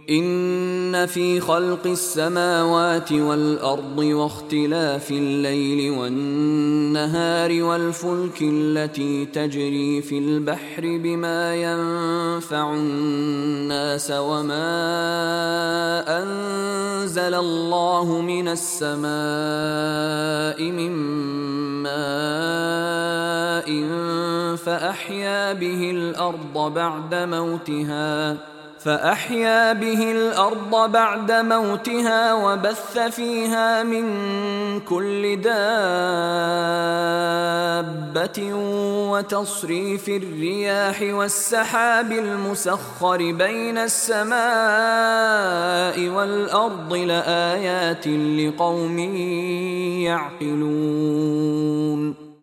إن في خلق السماوات والأرض واختلاف الليل والنهار والفلك التي تجري في البحر بما ينفع الناس وما أنزل الله من السماء من ماء فأحيا به الأرض بعد موتها وبث فيها من كل دابة وتصريف الرياح والسحاب المسخر بين السماء والأرض لآيات لقوم يعقلون